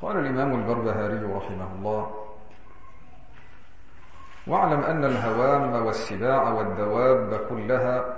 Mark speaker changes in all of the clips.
Speaker 1: قال الإمام البربهاري رحمه الله: واعلم أن الهوام والسباع والدواب كلها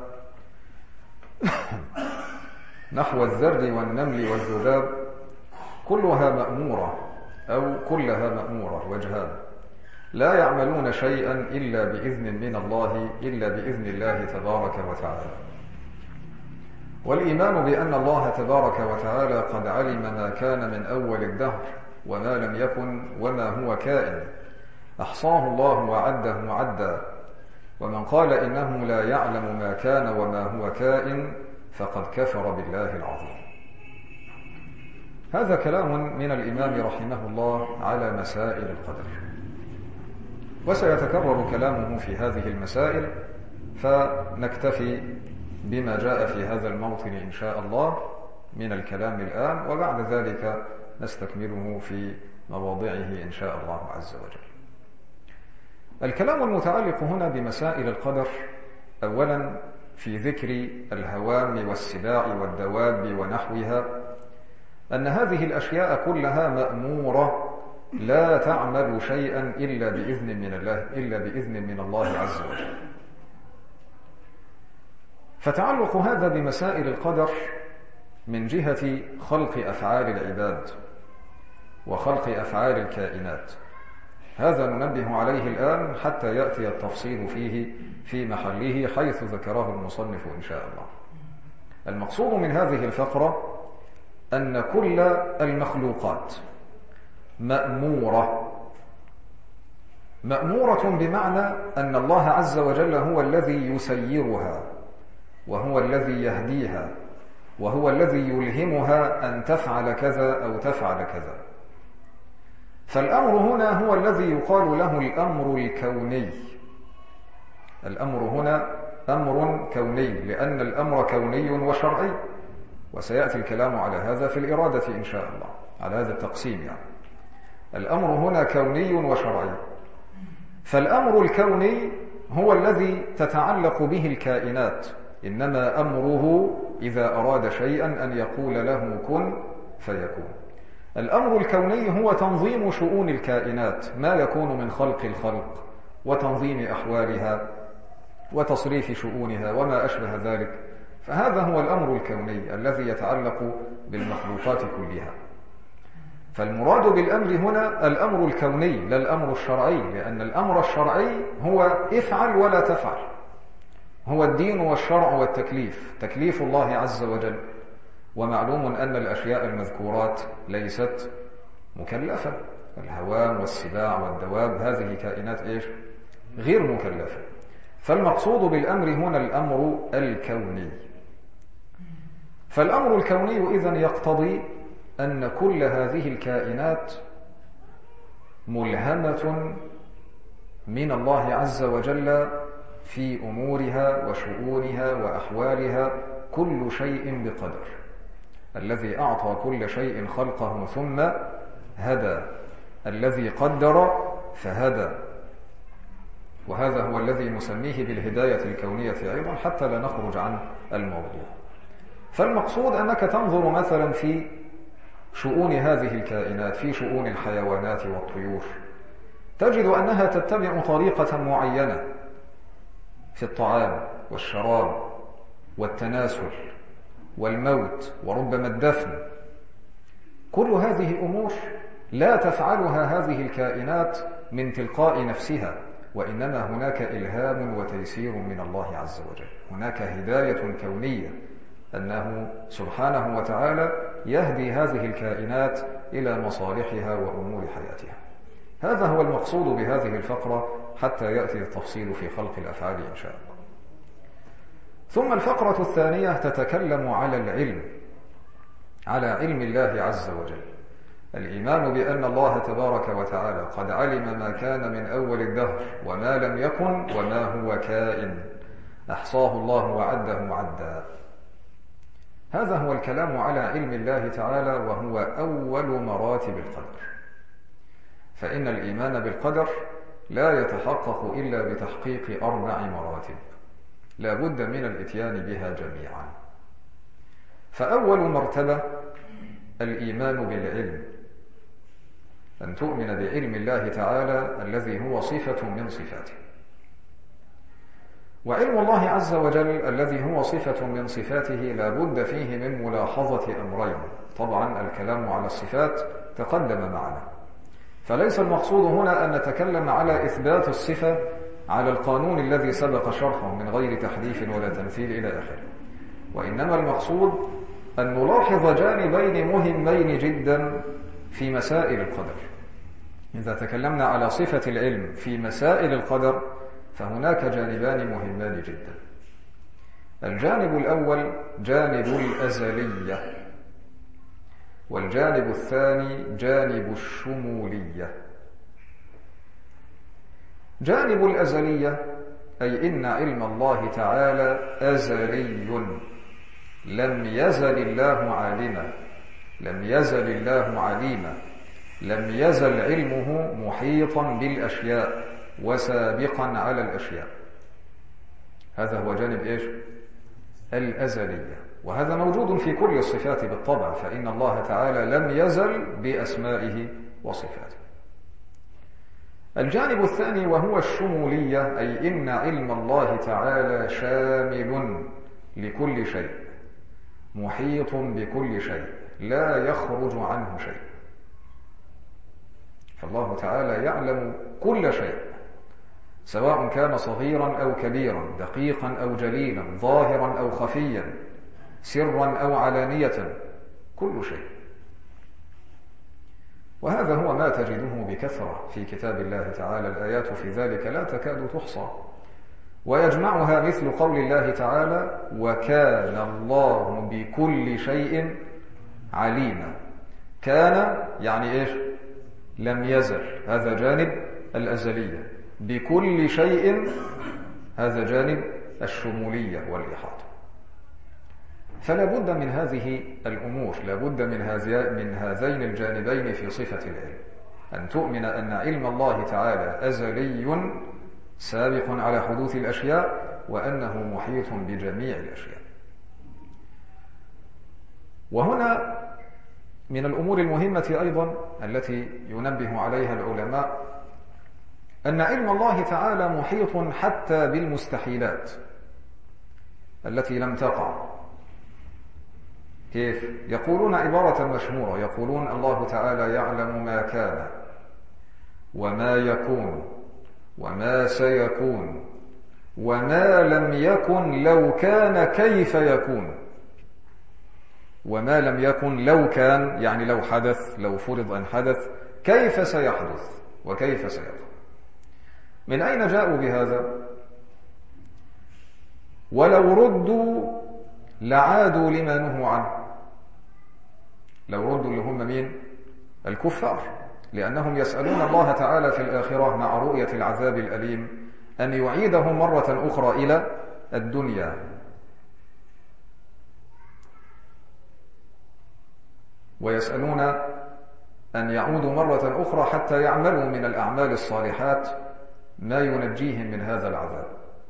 Speaker 1: نحو الذر والنمل والذباب كلها مأمورة أو كلها مأمورة وجهان، لا يعملون شيئا إلا بإذن من الله إلا بإذن الله تبارك وتعالى. والإيمان بأن الله تبارك وتعالى قد علم ما كان من أول الدهر وما لم يكن وما هو كائن، أحصاه الله وعده عدا، ومن قال إنه لا يعلم ما كان وما هو كائن فقد كفر بالله العظيم. هذا كلام من الإمام رحمه الله على مسائل القدر، وسيتكرر كلامه في هذه المسائل، فنكتفي بما جاء في هذا الموطن إن شاء الله من الكلام الآن، وبعد ذلك نستكمله في مواضعه إن شاء الله عز وجل. الكلام المتعلق هنا بمسائل القدر أولا في ذكر الهوام والسباع والدواب ونحوها، أن هذه الأشياء كلها مأمورة لا تعمل شيئا إلا بإذن من الله عز وجل. فتعلق هذا بمسائل القدر من جهة خلق أفعال العباد وخلق أفعال الكائنات، هذا ننبه عليه الآن حتى يأتي التفصيل فيه في محله حيث ذكره المصنف إن شاء الله. المقصود من هذه الفقرة أن كل المخلوقات مأمورة بمعنى أن الله عز وجل هو الذي يسيرها، وهو الذي يهديها، وهو الذي يلهمها أن تفعل كذا أو تفعل كذا. فالأمر هنا هو الذي يقال له الأمر الكوني. الأمر هنا أمر كوني، لأن الأمر كوني وشرعي، وسيأتي الكلام على هذا في الإرادة إن شاء الله، على هذا التقسيم يعني. الأمر هنا كوني وشرعي. فالأمر الكوني هو الذي تتعلق به الكائنات، إنما أمره إذا أراد شيئا أن يقول له كن فيكون. الأمر الكوني هو تنظيم شؤون الكائنات، ما يكون من خلق الخلق وتنظيم أحوالها وتصريف شؤونها وما أشبه ذلك، فهذا هو الأمر الكوني الذي يتعلق بالمخلوقات كلها. فالمراد بالأمر هنا الأمر الكوني لا الأمر الشرعي، لأن الأمر الشرعي هو افعل ولا تفعل، هو الدين والشرع والتكليف، تكليف الله عز وجل. ومعلوم أن الأشياء المذكورات ليست مكلفة، الهوام والسباع والدواب هذه كائنات غير مكلفة. فالمقصود بالأمر هنا الأمر الكوني. فالأمر الكوني إذن يقتضي أن كل هذه الكائنات ملهمة من الله عز وجل في أمورها وشؤونها وأحوالها، كل شيء بقدر. الذي أعطى كل شيء خلقه ثم هدى، الذي قدر فهدى، وهذا هو الذي نسميه بالهداية الكونية أيضا حتى لا نخرج عن الموضوع. فالمقصود أنك تنظر مثلا في شؤون هذه الكائنات، في شؤون الحيوانات والطيور، تجد أنها تتبع طريقة معينة في الطعام والشراب والتناسل والموت وربما الدفن. كل هذه أمور لا تفعلها هذه الكائنات من تلقاء نفسها، وإنما هناك إلهام وتيسير من الله عز وجل، هناك هداية كونية، أنه سبحانه وتعالى يهدي هذه الكائنات إلى مصالحها وأمور حياتها. هذا هو المقصود بهذه الفقرة حتى يأتي التفصيل في خلق الأفعال إن شاء الله. ثم الفقرة الثانية تتكلم على العلم، على علم الله عز وجل، الإيمان بأن الله تبارك وتعالى قد علم ما كان من أول الدهر وما لم يكن وما هو كائن، أحصاه الله وعده عدا. هذا هو الكلام على علم الله تعالى، وهو أول مراتب القدر. فإن الإيمان بالقدر لا يتحقق إلا بتحقيق 4 مراتب لا بد من الإتيان بها جميعا. فأول مرتبة الإيمان بالعلم، أن تؤمن بعلم الله تعالى الذي هو صفة من صفاته. وعلم الله عز وجل الذي هو صفة من صفاته لا بد فيه من ملاحظة أمرين. طبعا الكلام على الصفات تقدم معنا، فليس المقصود هنا أن نتكلم على إثبات الصفة على القانون الذي سبق شرحه من غير تحريف ولا تمثيل إلى آخره، وإنما المقصود أن نلاحظ جانبين مهمين جدا في مسائل القدر. إذا تكلمنا على صفة العلم في مسائل القدر فهناك جانبان مهمان جدا. الجانب الأول جانب الأزلية، والجانب الثاني جانب الشمولية. جانب الأزلية أي إن علم الله تعالى أزلي، لم يزل الله عالما، لم يزل الله عليما، لم يزل علمه محيطا بالأشياء وسابقا على الأشياء. هذا هو جانب إيش؟ الأزلية، وهذا موجود في كل الصفات بالطبع، فإن الله تعالى لم يزل بأسمائه وصفاته. الجانب الثاني وهو الشمولية، أي إن علم الله تعالى شامل لكل شيء، محيط بكل شيء، لا يخرج عنه شيء. فالله تعالى يعلم كل شيء، سواء كان صغيرا أو كبيرا، دقيقا أو جليلا، ظاهرا أو خفيا، سرا أو علانية، كل شيء. وهذا هو ما تجده بكثرة في كتاب الله تعالى، الآيات في ذلك لا تكاد تحصى، ويجمعها مثل قول الله تعالى: وكان الله بكل شيء عليما. كان يعني إيش؟ لم يزل، هذا جانب الأزلية. بكل شيء، هذا جانب الشمولية والإحاطة. فلا بد من هذه الأمور، لا بد من هذين الجانبين في صفة العلم، أن تؤمن أن علم الله تعالى أزلي سابق على حدوث الأشياء، وأنه محيط بجميع الأشياء. وهنا من الأمور المهمة أيضا التي ينبه عليها العلماء أن علم الله تعالى محيط حتى بالمستحيلات التي لم تقع. كيف؟ يقولون عبارة مشهورة، يقولون: الله تعالى يعلم ما كان وما يكون وما سيكون وما لم يكن لو كان كيف يكون. وما لم يكن لو كان يعني لو حدث، لو فرض أن حدث، كيف سيحدث وكيف سيكون. من أين جاءوا بهذا؟ ولو ردوا لعادوا لما نهوا عنه. لو ردوا اللي هم مين؟ الكفار، لأنهم يسألون الله تعالى في الآخرة مع رؤية العذاب الأليم أن يعيدهم مرة أخرى إلى الدنيا، ويسألون أن يعودوا مرة أخرى حتى يعملوا من الأعمال الصالحات ما ينجيهم من هذا العذاب.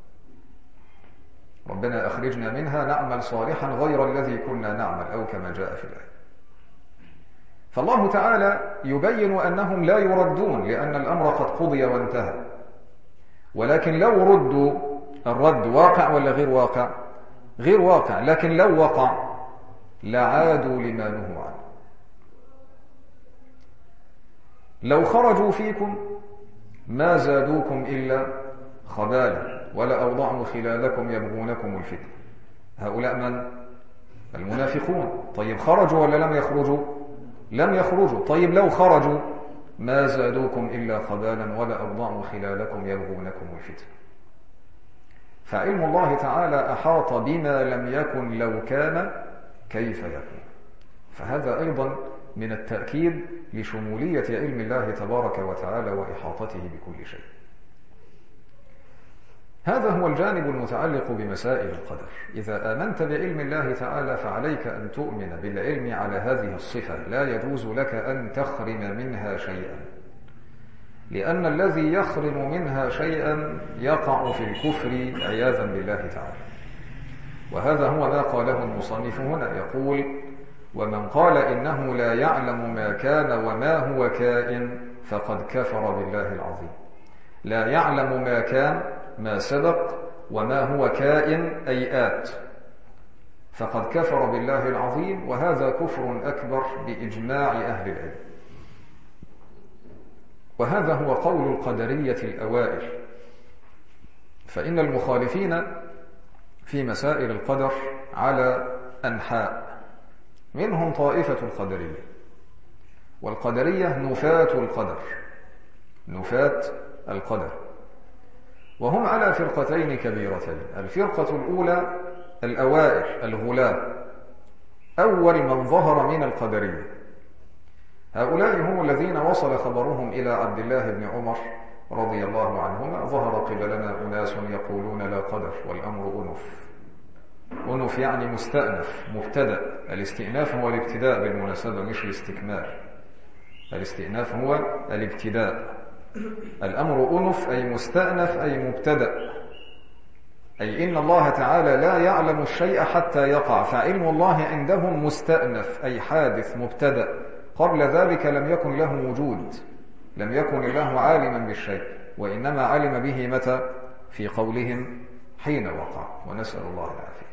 Speaker 1: ربنا أخرجنا منها نعمل صالحا غير الذي كنا نعمل، أو كما جاء في الآية. فالله تعالى يبين أنهم لا يردون، لأن الأمر قد قضي وانتهى. ولكن لو ردوا، الرد واقع ولا غير واقع؟ غير واقع، لكن لو وقع لعادوا لما نهوا عنه. لو خرجوا فيكم ما زادوكم إلا خبالا ولأوضعوا خلالكم يبغونكم الفتنة. هؤلاء من؟ المنافقون. طيب خرجوا ولا لم يخرجوا؟ لم يخرجوا. طيب لو خرجوا ما زادوكم إلا خبالا ولأوضعوا خلالكم يبغونكم الفتنة. فعلم الله تعالى أحاط بما لم يكن لو كان كيف يكون. فهذا أيضا من التأكيد لشمولية علم الله تبارك وتعالى وإحاطته بكل شيء. هذا هو الجانب المتعلق بمسائل القدر. إذا آمنت بعلم الله تعالى فعليك أن تؤمن بالعلم على هذه الصفة، لا يجوز لك أن تخرم منها شيئا، لأن الذي يخرم منها شيئا يقع في الكفر عياذا بالله تعالى. وهذا هو ما قاله المصنف هنا، يقول: ومن قال إنه لا يعلم ما كان وما هو كائن فقد كفر بالله العظيم. لا يعلم ما كان، ما سبق، وما هو كائن أي آت، فقد كفر بالله العظيم، وهذا كفر أكبر بإجماع أهل العلم. وهذا هو قول القدرية الأوائل. فإن المخالفين في مسائل القدر على أنحاء، منهم طائفة القدرية، والقدرية نفاة القدر، نفاة القدر، وهم على فرقتين كبيرتين. الفرقة الأولى الأوائل الغلاة، أول من ظهر من القدرية، هؤلاء هم الذين وصل خبرهم إلى عبد الله بن عمر رضي الله عنهما: ظهر قبلنا أناس يقولون لا قدر والأمر أنف. أنف يعني مستأنف، مبتدأ. الاستئناف هو الابتداء بالمناسبة، مش الاستكمال. الاستئناف هو الابتداء. الأمر أنف أي مستأنف أي مبتدأ، أي إن الله تعالى لا يعلم الشيء حتى يقع، فعلم الله عندهم مستأنف أي حادث مبتدأ، قبل ذلك لم يكن له وجود، لم يكن الله عالما بالشيء، وإنما علم به متى؟ في قولهم حين وقع، ونسأل الله العافية.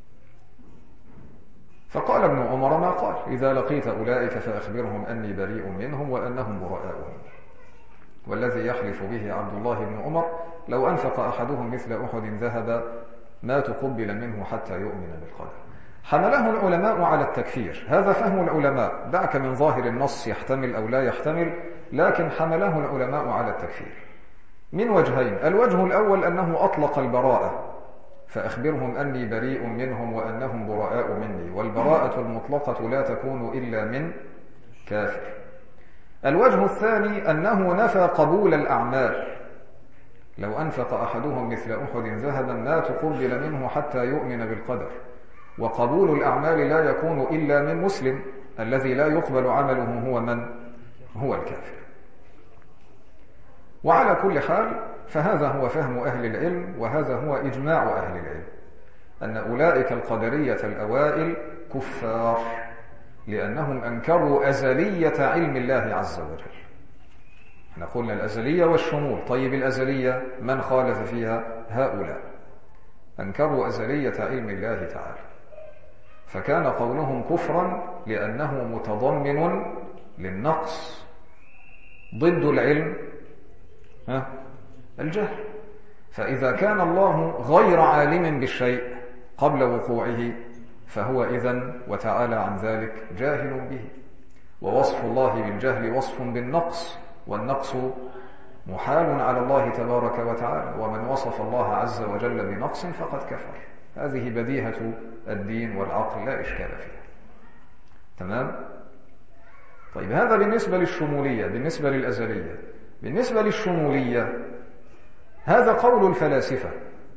Speaker 1: فقال ابن عمر ما قال: إذا لقيت أولئك فأخبرهم أني بريء منهم وأنهم براء مني. والذي يحلف به عبد الله بن عمر: لو أنفق أحدهم مثل أحد ذهب ما تقبل منه حتى يؤمن بالقدر. حمله العلماء على التكفير، هذا فهم العلماء، دعك من ظاهر النص يحتمل أو لا يحتمل، لكن حمله العلماء على التكفير من وجهين. الوجه الأول أنه أطلق البراءة، فأخبرهم أني بريء منهم وأنهم براء مني، والبراءة المطلقة لا تكون إلا من كافر. الوجه الثاني أنه نفى قبول الأعمال، لو أنفق أحدهم مثل أحد ذهبا ما تقبل منه حتى يؤمن بالقدر، وقبول الأعمال لا يكون إلا من مسلم، الذي لا يقبل عمله هو من؟ هو الكافر. وعلى كل حال فهذا هو فهم أهل العلم، وهذا هو إجماع أهل العلم، أن أولئك القدرية الأوائل كفار، لأنهم أنكروا أزلية علم الله عز وجل. احنا قلنا الأزلية والشمول، طيب الأزلية من خالف فيها؟ هؤلاء أنكروا أزلية علم الله تعالى، فكان قولهم كفرا لأنه متضمن للنقص. ضد العلم الجهل، فإذا كان الله غير عالم بالشيء قبل وقوعه فهو إذن وتعالى عن ذلك جاهل به. ووصف الله بالجهل وصف بالنقص، والنقص محال على الله تبارك وتعالى، ومن وصف الله عز وجل بنقص فقد كفر. هذه بديهة الدين والعقل لا إشكال فيها. تمام؟ طيب هذا بالنسبة للشمولية، بالنسبة للأزلية. بالنسبة للشمولية هذا قول الفلاسفة،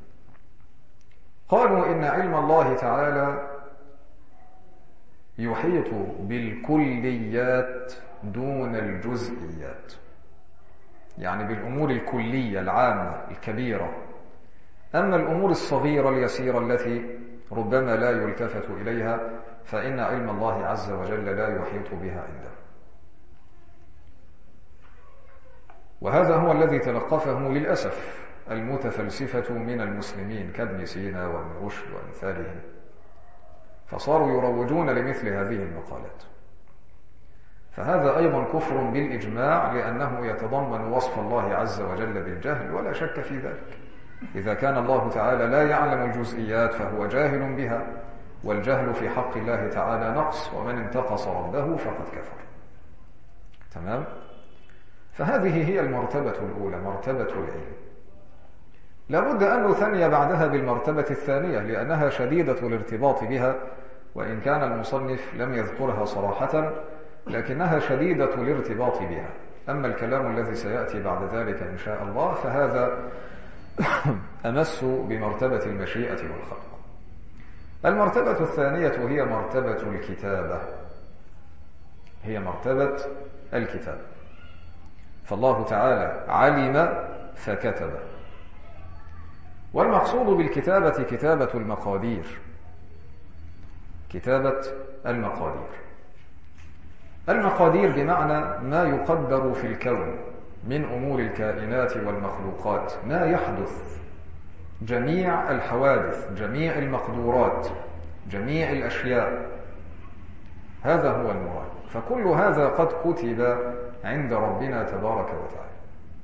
Speaker 1: قالوا إن علم الله تعالى يحيط بالكليات دون الجزئيات، يعني بالأمور الكلية العامة الكبيرة، أما الأمور الصغيرة اليسيرة التي ربما لا يلتفت إليها فإن علم الله عز وجل لا يحيط بها عنده. وهذا هو الذي تلقفه للأسف المتفلسفة من المسلمين كابن سينا وابن رشد وأمثالهم، فصاروا يروجون لمثل هذه المقالات. فهذا أيضا كفر بالإجماع، لأنه يتضمن وصف الله عز وجل بالجهل، ولا شك في ذلك. إذا كان الله تعالى لا يعلم الجزئيات فهو جاهل بها، والجهل في حق الله تعالى نقص، ومن انتقص ربه فقد كفر. تمام؟ فهذه هي المرتبة الأولى، مرتبة العلم. لابد أن نثني بعدها بالمرتبة الثانية، لأنها شديدة الارتباط بها، وإن كان المصنف لم يذكرها صراحة، لكنها شديدة الارتباط بها. أما الكلام الذي سيأتي بعد ذلك إن شاء الله فهذا أمس بمرتبة المشيئة والخلق. المرتبة الثانية هي مرتبة الكتابة، هي مرتبة الكتابة. فالله تعالى علم فكتب، والمقصود بالكتابة كتابة المقادير، كتابة المقادير. المقادير بمعنى ما يقدر في الكون من أمور الكائنات والمخلوقات، ما يحدث، جميع الحوادث، جميع المقدورات، جميع الأشياء، هذا هو المراد. فكل هذا قد كتب عند ربنا تبارك وتعالى،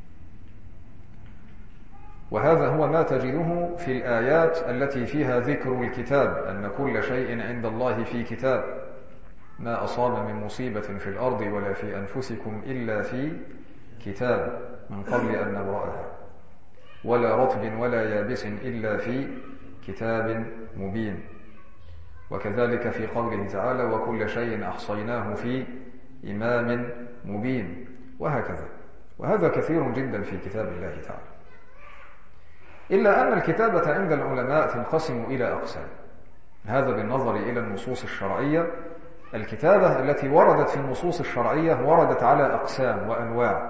Speaker 1: وهذا هو ما تجده في الآيات التي فيها ذكر الكتاب، أن كل شيء عند الله في كتاب، ما أصاب من مصيبة في الأرض ولا في أنفسكم إلا في كتاب من قبل أن نبرأها، ولا رطب ولا يابس إلا في كتاب مبين. وكذلك في قوله تعالى وكل شيء أحصيناه في إمام مبين، وهكذا. وهذا كثير جدا في كتاب الله تعالى. إلا أن الكتابة عند العلماء تنقسم إلى أقسام، هذا بالنظر إلى النصوص الشرعية. الكتابة التي وردت في النصوص الشرعية وردت على أقسام وأنواع،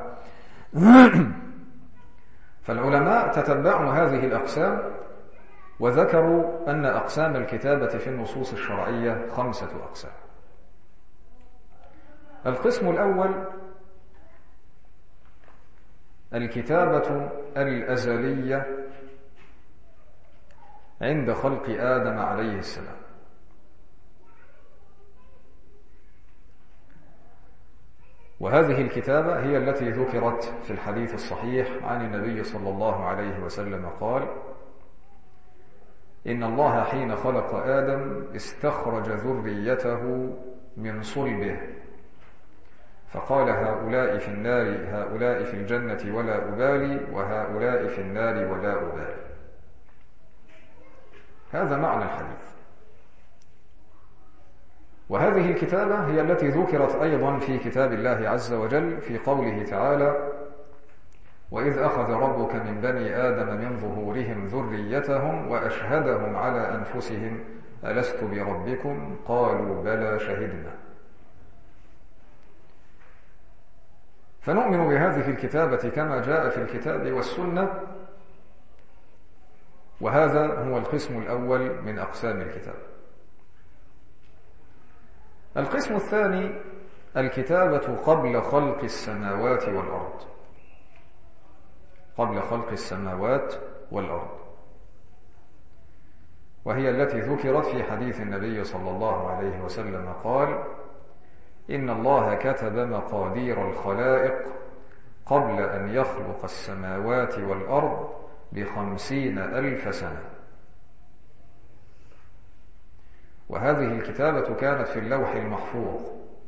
Speaker 1: فالعلماء تتبعوا هذه الأقسام وذكروا أن أقسام الكتابة في النصوص الشرعية 5 أقسام. القسم الأول الكتابة الأزلية عند خلق آدم عليه السلام، وهذه الكتابة هي التي ذكرت في الحديث الصحيح عن النبي صلى الله عليه وسلم قال إن الله حين خلق آدم استخرج ذريته من صلبه فقال هؤلاء في النار هؤلاء في الجنة ولا أبالي وهؤلاء في النار ولا أبالي. هذا معنى الحديث. وهذه الكتابة هي التي ذكرت أيضا في كتاب الله عز وجل في قوله تعالى وإذ أخذ ربك من بني آدم من ظهورهم ذريتهم وأشهدهم على أنفسهم ألست بربكم قالوا بلى شهدنا. فنؤمن بهذه الكتابة كما جاء في الكتاب والسنة، وهذا هو القسم الأول من أقسام الكتاب. القسم الثاني الكتابة قبل خلق السماوات والأرض، قبل خلق السماوات والأرض، وهي التي ذكرت في حديث النبي صلى الله عليه وسلم قال إن الله كتب مقادير الخلائق قبل أن يخلق السماوات والأرض ب50,000 سنة. وهذه الكتابة كانت في اللوح المحفوظ،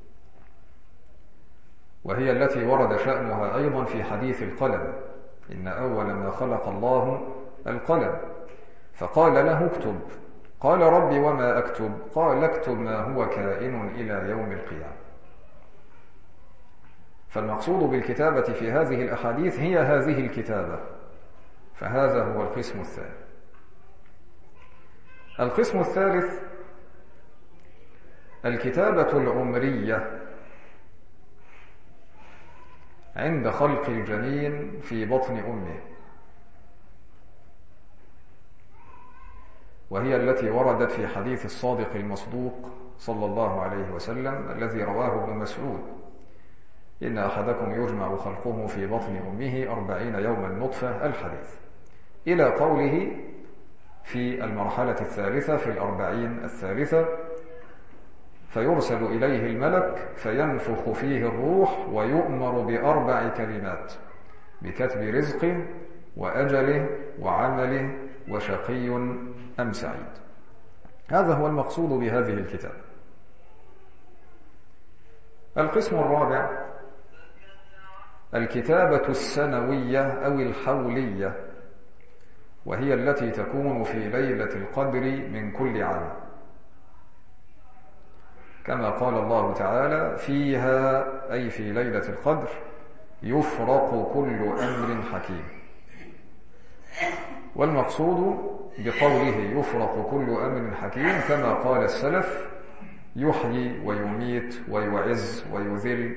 Speaker 1: وهي التي ورد شأنها أيضا في حديث القلم إن أول ما خلق الله القلم فقال له اكتب، قال ربي وما أكتب؟ قال اكتب ما هو كائن إلى يوم القيامة. فالمقصود بالكتابة في هذه الأحاديث هي هذه الكتابة، فهذا هو القسم الثاني. القسم الثالث الكتابة العمرية عند خلق الجنين في بطن أمه، وهي التي وردت في حديث الصادق المصدوق صلى الله عليه وسلم الذي رواه ابن مسعود إن أحدكم يجمع خلقه في بطن أمه 40 يوما نطفة الحديث، إلى قوله في المرحلة الثالثة في 40 الثالثة فيرسل إليه الملك فينفخ فيه الروح ويؤمر ب4 كلمات بكتب رزقه وأجله وعمله وشقي أم سعيد. هذا هو المقصود بهذه الكتاب. القسم الرابع الكتابة السنوية أو الحولية، وهي التي تكون في ليلة القدر من كل عام، كما قال الله تعالى فيها أي في ليلة القدر يفرق كل أمر حكيم. والمقصود بقوله يفرق كل أمر حكيم كما قال السلف يحيي ويميت ويعز ويذل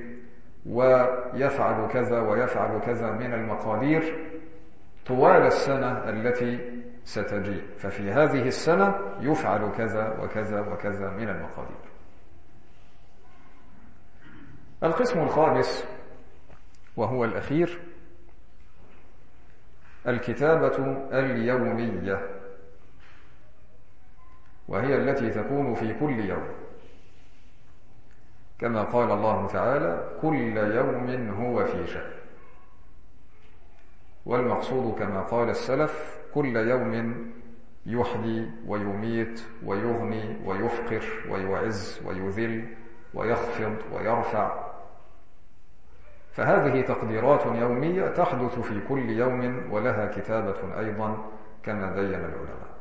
Speaker 1: ويفعل كذا ويفعل كذا من المقادير طوال السنة التي ستجيء، ففي هذه السنة يفعل كذا وكذا وكذا من المقادير. القسم الخامس وهو الأخير الكتابة اليومية، وهي التي تكون في كل يوم، كما قال الله تعالى: كل يوم هو في شأن. والمقصود كما قال السلف: كل يوم يحيي ويميت ويغني ويفقر ويعز ويذل ويخفض ويرفع. فهذه تقديرات يومية تحدث في كل يوم، ولها كتابة أيضا كما بين العلماء.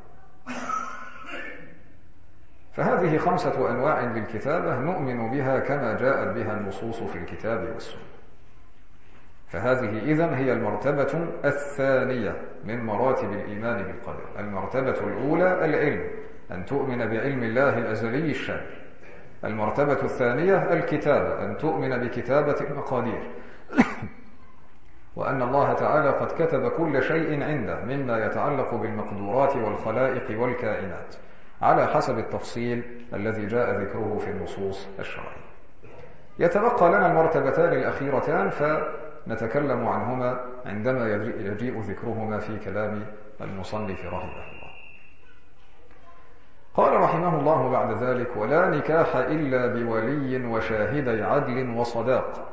Speaker 1: فهذه 5 أنواع للكتابة نؤمن بها كما جاءت بها النصوص في الكتاب والسنة. فهذه إذن هي المرتبة الثانية من مراتب الإيمان بالقدر. المرتبة الأولى العلم، أن تؤمن بعلم الله الأزلي الشامل. المرتبة الثانية الكتابة، أن تؤمن بكتابة المقادير وأن الله تعالى قد كتب كل شيء عنده مما يتعلق بالمقدورات والخلائق والكائنات على حسب التفصيل الذي جاء ذكره في النصوص الشرعية. يتبقى لنا المرتبتان الأخيرتان فنتكلم عنهما عندما يجيء ذكرهما في كلام المصنف رحمه الله. قال رحمه الله بعد ذلك: ولا نكاح إلا بولي وشاهدي عدل وصداق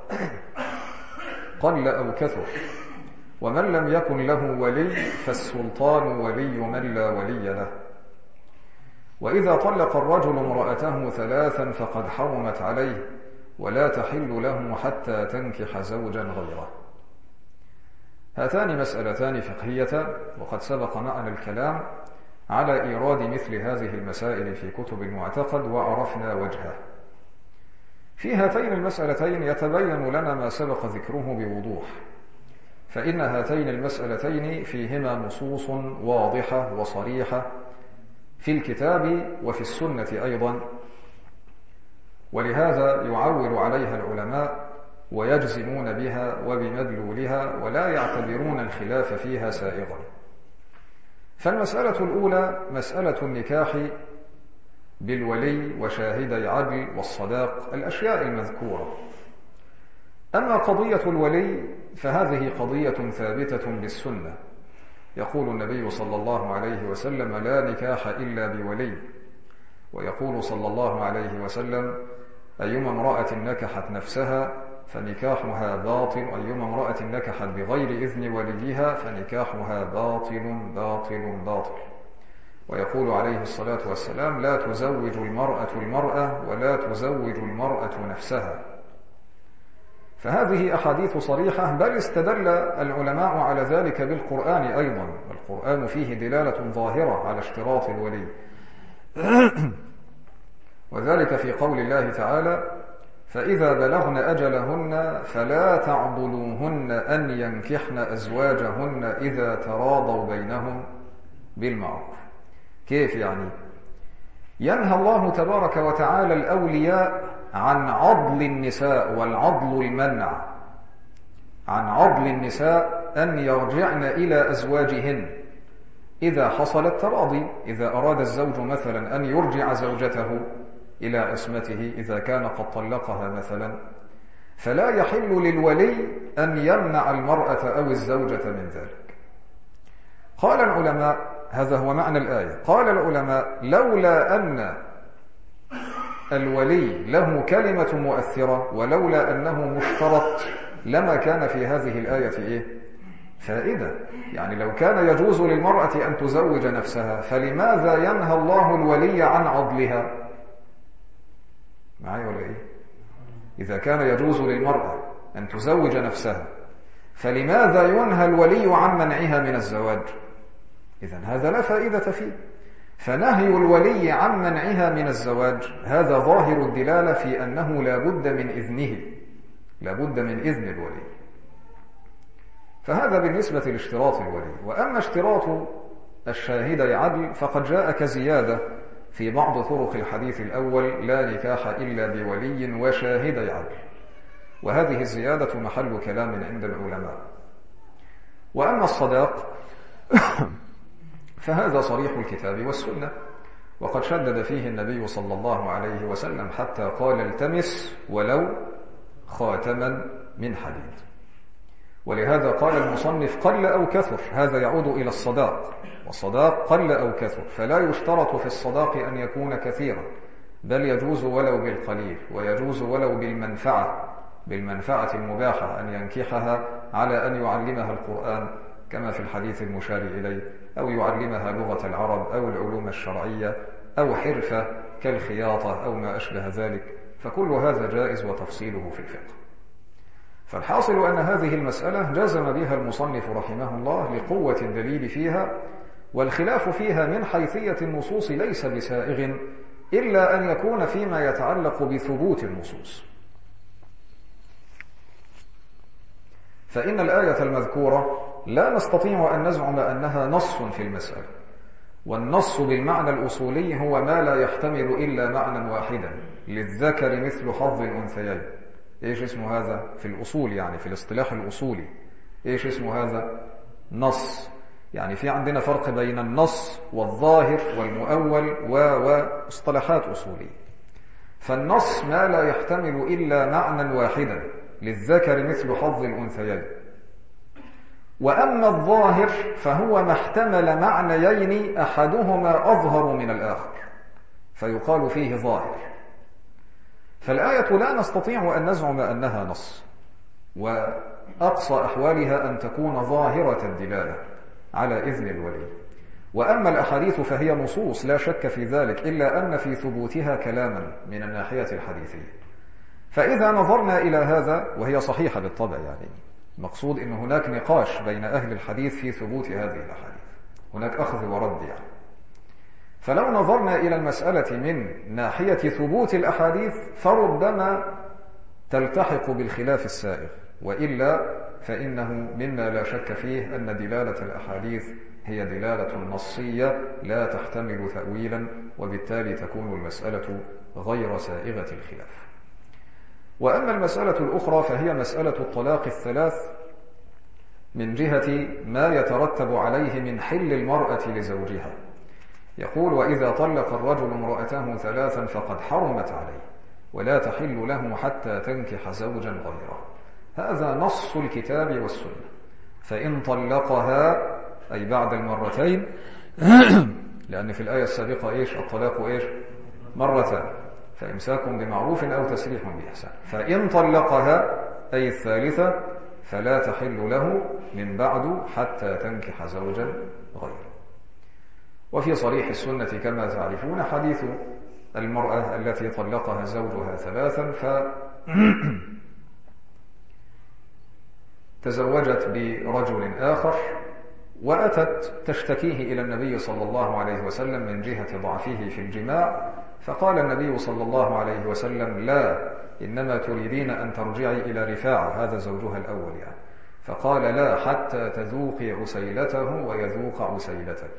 Speaker 1: قل أو كثر، ومن لم يكن له ولي فالسلطان ولي من لا ولي له. وإذا طلق الرجل امرأته 3 فقد حرمت عليه، ولا تحل له حتى تنكح زوجا غيره. هاتان مسألتان فقهية، وقد سبق معنا الكلام على إيراد مثل هذه المسائل في كتب المعتقد وعرفنا وجهه. في هاتين المسألتين يتبين لنا ما سبق ذكره بوضوح، فإن هاتين المسألتين فيهما نصوص واضحة وصريحة في الكتاب وفي السنة أيضا، ولهذا يعول عليها العلماء ويجزمون بها وبمدلولها ولا يعتبرون الخلاف فيها سائغا. فالمسألة الأولى مسألة النكاح بالولي وشاهدي عدل والصداق، الأشياء المذكورة. أما قضية الولي فهذه قضية ثابتة بالسنة، يقول النبي صلى الله عليه وسلم: لا نكاح إلا بولي. ويقول صلى الله عليه وسلم: أيما امرأة نكحت نفسها فنكاحها باطل، أيما امرأة نكحت بغير إذن وليها فنكاحها باطل باطل باطل. ويقول عليه الصلاة والسلام: لا تزوج المرأة المرأة ولا تزوج المرأة نفسها. فهذه أحاديث صريحة، بل استدل العلماء على ذلك بالقرآن أيضا. القرآن فيه دلالة ظاهرة على اشتراط الولي وذلك في قول الله تعالى: فإذا بلغن أجلهن فلا تعضلوهن أن ينكحن أزواجهن إذا تراضوا بينهم بالمعروف. كيف يعني؟ ينهى الله تبارك وتعالى الأولياء عن عضل النساء، والعضل المنع، عن عضل النساء أن يرجعن إلى أزواجهن إذا حصل التراضي. إذا أراد الزوج مثلا أن يرجع زوجته إلى عصمته إذا كان قد طلقها مثلا، فلا يحل للولي أن يمنع المرأة أو الزوجة من ذلك. قال العلماء، هذا هو معنى الآية، قال العلماء: لولا أن الولي له كلمة مؤثرة ولولا أنه مشترط لما كان في هذه الآية فائدة. يعني لو كان يجوز للمرأة أن تزوج نفسها، فلماذا ينهى الله الولي عن عضلها؟ معي ولا إيه؟ إذا كان يجوز للمرأة أن تزوج نفسها، فلماذا ينهى الولي عن منعها من الزواج؟ إذن هذا لا فائدة فيه. فنهي الولي عن منعها من الزواج هذا ظاهر الدلالة في أنه لا بد من إذنه، لا بد من إذن الولي. فهذا بالنسبة لاشتراط الولي. وأما اشتراط الشاهدي عدل فقد جاء كزيادة في بعض طرق الحديث الأول: لا نكاح إلا بولي وشاهدي عدل، وهذه الزيادة محل كلام عند العلماء. وأما الصداق فهذا صريح الكتاب والسنة، وقد شدد فيه النبي صلى الله عليه وسلم حتى قال: التمس ولو خاتما من حديد. ولهذا قال المصنف: قل أو كثر، هذا يعود إلى الصداق، والصداق قل أو كثر، فلا يشترط في الصداق أن يكون كثيرا، بل يجوز ولو بالقليل، ويجوز ولو بالمنفعة المباحة، أن ينكحها على أن يعلمها القرآن كما في الحديث المشار إليه، أو يعلمها لغة العرب أو العلوم الشرعية أو حرفة كالخياطة أو ما أشبه ذلك، فكل هذا جائز وتفصيله في الفقه. فالحاصل أن هذه المسألة جزم بها المصنف رحمه الله لقوة الدليل فيها، والخلاف فيها من حيثية النصوص ليس بسائغ إلا أن يكون فيما يتعلق بثبوت النصوص. فإن الآية المذكورة لا نستطيع أن نزعم أنها نص في المسألة، والنص بالمعنى الأصولي هو ما لا يحتمل إلا معنى واحدا: للذكر مثل حظ الأنثيين. إيش اسمه هذا في الأصول؟ يعني في الاصطلاح الأصولي إيش اسمه هذا؟ نص. يعني في عندنا فرق بين النص والظاهر والمؤول واصطلاحات أصولية. فالنص ما لا يحتمل إلا معنى واحدا: للذكر مثل حظ الأنثيين. وأما الظاهر فهو ما احتمل معنيين أحدهما أظهر من الآخر، فيقال فيه ظاهر. فالآية لا نستطيع أن نزعم أنها نص، وأقصى أحوالها أن تكون ظاهرة الدلالة على إذن الولي. وأما الأحاديث فهي نصوص لا شك في ذلك، إلا أن في ثبوتها كلاما من الناحية الحديثية. فإذا نظرنا إلى هذا، وهي صحيحة بالطبع، يعني مقصود أن هناك نقاش بين أهل الحديث في ثبوت هذه الأحاديث، هناك أخذ ورد يعني. فلو نظرنا إلى المسألة من ناحية ثبوت الأحاديث فربما تلتحق بالخلاف السائغ، وإلا فإنه مما لا شك فيه أن دلالة الأحاديث هي دلالة نصية لا تحتمل تأويلا، وبالتالي تكون المسألة غير سائغة الخلاف. وأما المسألة الأخرى فهي مسألة الطلاق الثلاث من جهة ما يترتب عليه من حل المرأة لزوجها. يقول: وإذا طلق الرجل امرأته ثلاثا فقد حرمت عليه ولا تحل له حتى تنكح زوجا غيره. هذا نص الكتاب والسنة. فإن طلقها أي بعد المرتين لأن في الآية السابقة إيش؟ الطلاق إيش؟ مرتان، فإمساك بمعروف أو تسريح بإحسان. فإن طلقها أي الثالثة فلا تحل له من بعد حتى تنكح زوجا غيره. وفي صريح السنة كما تعرفون حديث المرأة التي طلقها زوجها ثلاثا فتزوجت برجل آخر، وأتت تشتكيه إلى النبي صلى الله عليه وسلم من جهة ضعفه في الجماع، فقال النبي صلى الله عليه وسلم: لا، إنما تريدين أن ترجعي إلى رفاعة، هذا زوجها الأول يعني. فقال: لا، حتى تذوقي عسيلته ويذوق عسيلتك.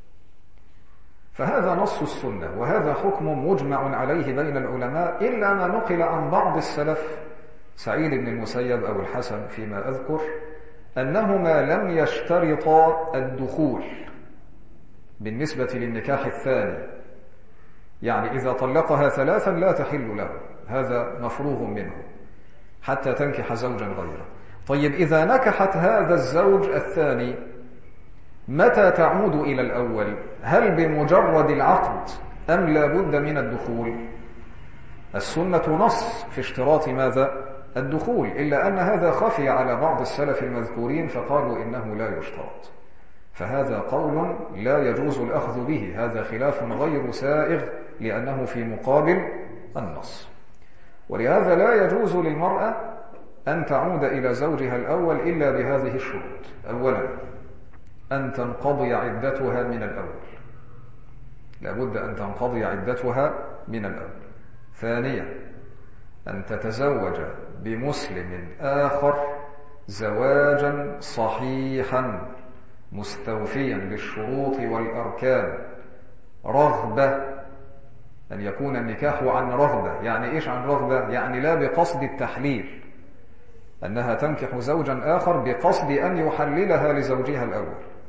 Speaker 1: فهذا نص السنة، وهذا حكم مجمع عليه بين العلماء، إلا ما نقل عن بعض السلف سعيد بن المسيب أو الحسن فيما أذكر أنهما لم يشترطا الدخول بالنسبة للنكاح الثاني. يعني إذا طلقها ثلاثا لا تحل له، هذا مفروغ منه، حتى تنكح زوجا غيره. طيب إذا نكحت هذا الزوج الثاني متى تعود إلى الأول؟ هل بمجرد العقد أم لا بد من الدخول؟ السنة نص في اشتراط ماذا؟ الدخول، إلا أن هذا خفي على بعض السلف المذكورين فقالوا إنه لا يشترط. فهذا قول لا يجوز الأخذ به، هذا خلاف غير سائغ لأنه في مقابل النص. ولهذا لا يجوز للمرأة أن تعود إلى زوجها الأول إلا بهذه الشروط: أولا أن تنقضي عدتها من الأول، لابد أن تنقضي عدتها من الأول. ثانيا أن تتزوج بمسلم آخر زواجا صحيحا مستوفيا للشروط والأركان، رغبة، أن يكون النكاح عن رغبة. يعني إيش عن رغبة؟ يعني لا بقصد التحليل، أنها تنكح زوجا آخر بقصد أن يحللها لزوجها الأول.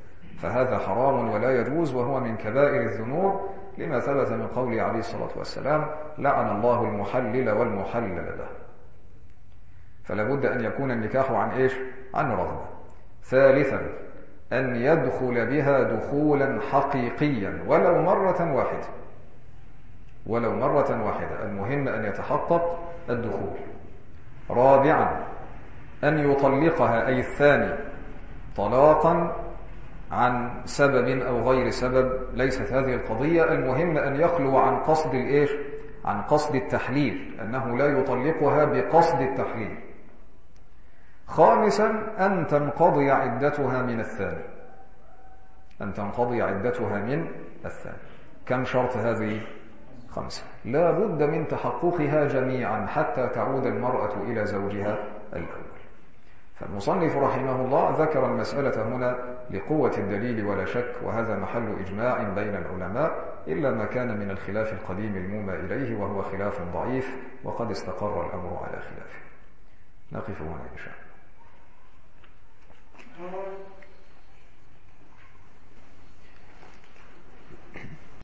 Speaker 1: فهذا حرام ولا يجوز، وهو من كبائر الذنوب، لما ثبت من قوله عليه الصلاة والسلام: لعن الله المحلل والمحلل له. فلا بد أن يكون النكاح عن إيش؟ عن رغبة. ثالثا أن يدخل بها دخولا حقيقيا ولو مرة واحدة، ولو مرة واحدة، المهم أن يتحقق الدخول. رابعا أن يطلقها أي الثاني طلاقا عن سبب أو غير سبب، ليست هذه القضية، المهم أن يخلو عن قصد الإيش؟ عن قصد التحليل، أنه لا يطلقها بقصد التحليل. خامسا أن تنقضي عدتها من الثاني، أن تنقضي عدتها من الثاني. كم شرط هذه؟ 5. لا بد من تحققها جميعا حتى تعود المرأة إلى زوجها الأول. فالمصنف رحمه الله ذكر المسألة هنا لقوة الدليل ولا شك، وهذا محل إجماع بين العلماء، إلا ما كان من الخلاف القديم المومى إليه، وهو خلاف ضعيف، وقد استقر الأمر على خلافه. نقف هنا إن شاء الله.